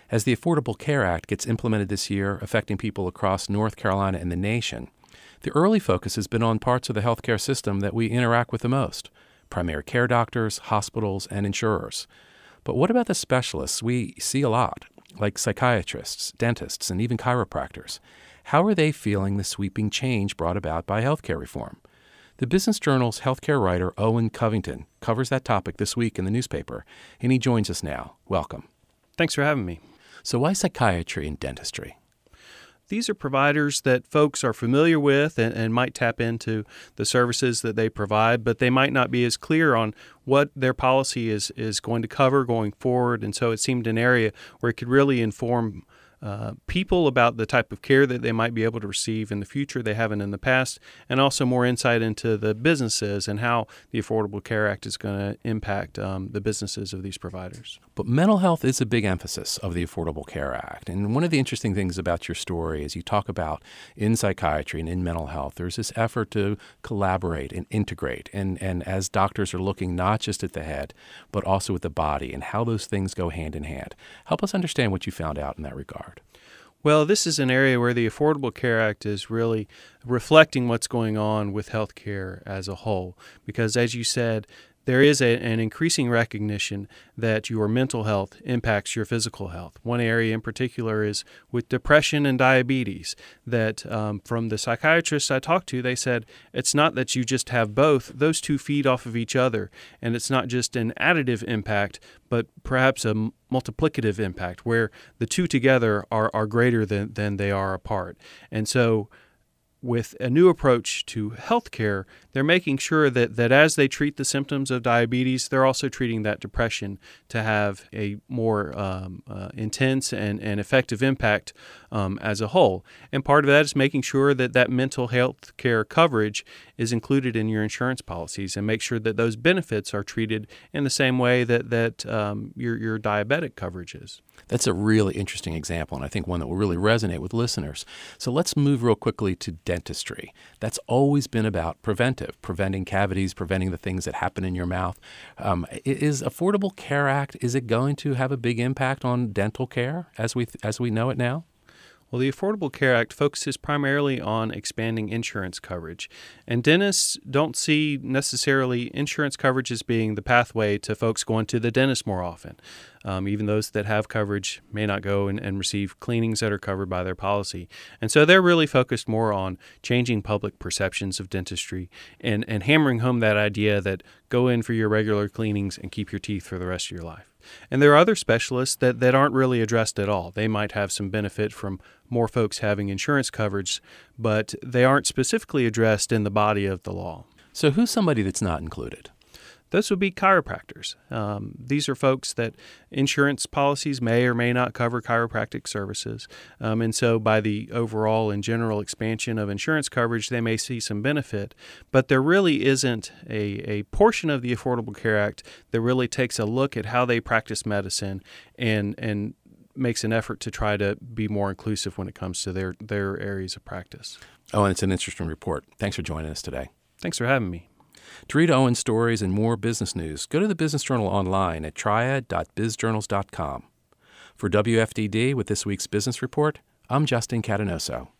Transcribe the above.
As the Affordable Care Act gets implemented this year, affecting people across North Carolina and the nation, the early focus has been on parts of the healthcare system that we interact with the most: primary care doctors, hospitals, and insurers. But what about the specialists we see a lot, like psychiatrists, dentists, and even chiropractors? How are they feeling the sweeping change brought about by healthcare reform? The Business Journal's healthcare writer Owen Covington covers that topic this week in the newspaper, and he joins us now. Welcome. Thanks for having me. So why psychiatry and dentistry? These are providers that folks are familiar with and might tap into the services that they provide, but they might not be as clear on what their policy is going to cover going forward. And so it seemed an area where it could really inform people about the type of care that they might be able to receive in the future they haven't in the past, and also more insight into the businesses and how the Affordable Care Act is going to impact the businesses of these providers. But mental health is a big emphasis of the Affordable Care Act. And one of the interesting things about your story is you talk about in psychiatry and in mental health, there's this effort to collaborate and integrate. And as doctors are looking not just at the head, but also at the body and how those things go hand in hand. Help us understand what you found out in that regard. Well, this is an area where the Affordable Care Act is really reflecting what's going on with healthcare as a whole. Because as you said, there is an increasing recognition that your mental health impacts your physical health. One area in particular is with depression and diabetes, that from the psychiatrists I talked to, they said it's not that you just have both. Those two feed off of each other, and it's not just an additive impact, but perhaps a multiplicative impact where the two together are greater than they are apart. And so with a new approach to healthcare, they're making sure that as they treat the symptoms of diabetes, they're also treating that depression to have a more intense and effective impact as a whole. And part of that is making sure that mental health care coverage is included in your insurance policies, and make sure that those benefits are treated in the same way that your diabetic coverage is. That's a really interesting example, and I think one that will really resonate with listeners. So let's move real quickly to dentistry. That's always been about preventing cavities, preventing the things that happen in your mouth. Is Affordable Care Act, is it going to have a big impact on dental care as we know it now? Well, the Affordable Care Act focuses primarily on expanding insurance coverage, and dentists don't see necessarily insurance coverage as being the pathway to folks going to the dentist more often. Even those that have coverage may not go and receive cleanings that are covered by their policy. And so they're really focused more on changing public perceptions of dentistry and hammering home that idea that go in for your regular cleanings and keep your teeth for the rest of your life. And there are other specialists that aren't really addressed at all. They might have some benefit from more folks having insurance coverage, but they aren't specifically addressed in the body of the law. So who's somebody that's not included? Those would be chiropractors. These are folks that insurance policies may or may not cover chiropractic services. And so by the overall and general expansion of insurance coverage, they may see some benefit. But there really isn't a portion of the Affordable Care Act that really takes a look at how they practice medicine and makes an effort to try to be more inclusive when it comes to their areas of practice. Oh, and it's an interesting report. Thanks for joining us today. Thanks for having me. To read Owen's stories and more business news, go to the Business Journal online at triad.bizjournals.com. For WFDD with this week's Business Report, I'm Justin Catanoso.